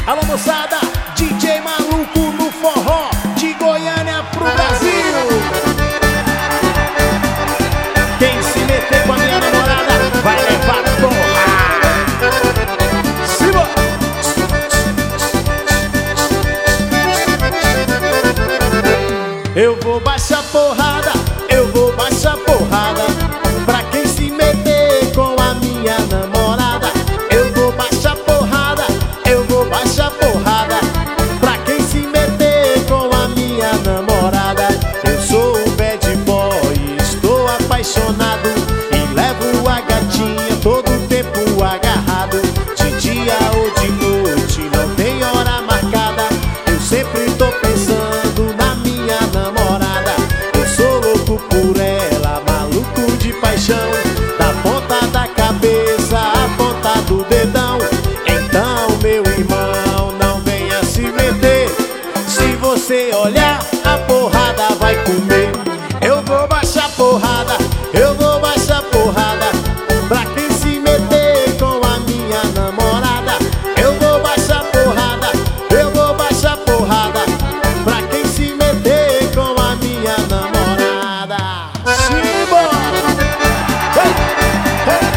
Alô moçada, DJ maluco no forró, de Goiânia pro Brasil. Quem se meter com a minha namorada vai levar porrada. Simbora! Eu vou baixar porrada, eu vou baixar porrada. Pra quem se meter com a minha namorada, eu vou baixar porrada, eu vou baixar porrada. Pra quem se meter com a minha namorada, eu sou um bad boy, estou apaixonado e levo a gatinha todo o tempo agarrado. De dia ou de noite, não tem hora marcada. Eu sempre tô pensando na minha namorada. Eu sou louco por ela, maluco de paixão. Da ponta da cabeça à ponta do dedão. Então, meu irmão, não venha se meter. Se você olhar, a porrada vai comer. Eu vou baixar porrada, eu vou baixar porrada. Pra quem se meter com a minha namorada, eu vou baixar porrada, eu vou baixar porrada. Pra quem se meter com a minha namorada. Simbora! Hey, hey,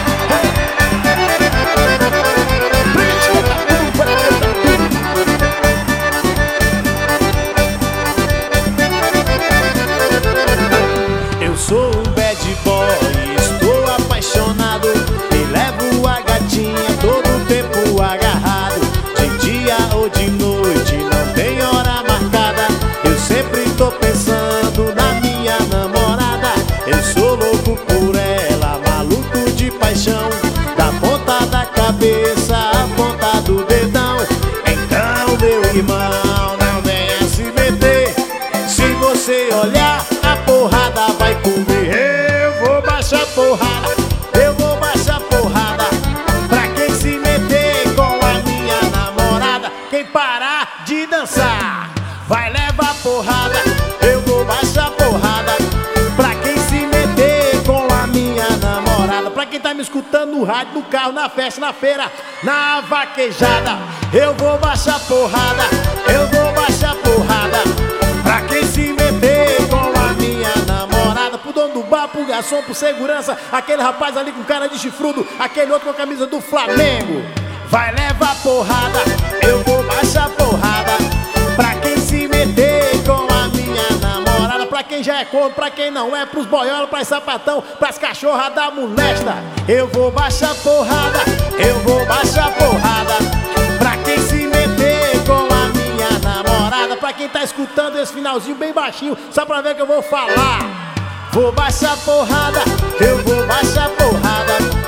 eu sou um bad boy, estou apaixonado e levo a gatinha todo o tempo agarrado. De dia ou de noite, não tem hora marcada. Eu sempre tô pensando na minha namorada. Eu sou louco por ela, maluco de paixão. Da ponta da cabeça à ponta do dedão. Então, meu irmão, não venha se meter. Se você olhar, a porrada vai comer. Eu vou baixar porrada, eu vou baixar porrada. Pra quem se meter com a minha namorada. Quem parar de dançar vai levar porrada. Eu vou baixar porrada. Pra quem se meter com a minha namorada. Pra quem tá me escutando no rádio, no carro, na festa, na feira, na vaquejada, eu vou baixar porrada, eu vou baixar porrada. Pra quem se meter com a minha namorada. Pro dono do bar, pro garçom, pro segurança, aquele rapaz ali com cara de chifrudo, aquele outro com a camisa do Flamengo, vai levar porrada, eu vou baixar porrada. Pra quem se meter com a minha namorada. Pra quem já é corno, pra quem não é, pros boiola, pras sapatão, pras cachorras da molesta, eu vou baixar porrada, eu vou baixar porrada. Pra quem se meter com a minha namorada. Pra quem tá escutando esse finalzinho bem baixinho, só pra ver que eu vou falar. Vou baixar porrada, eu vou baixar porrada.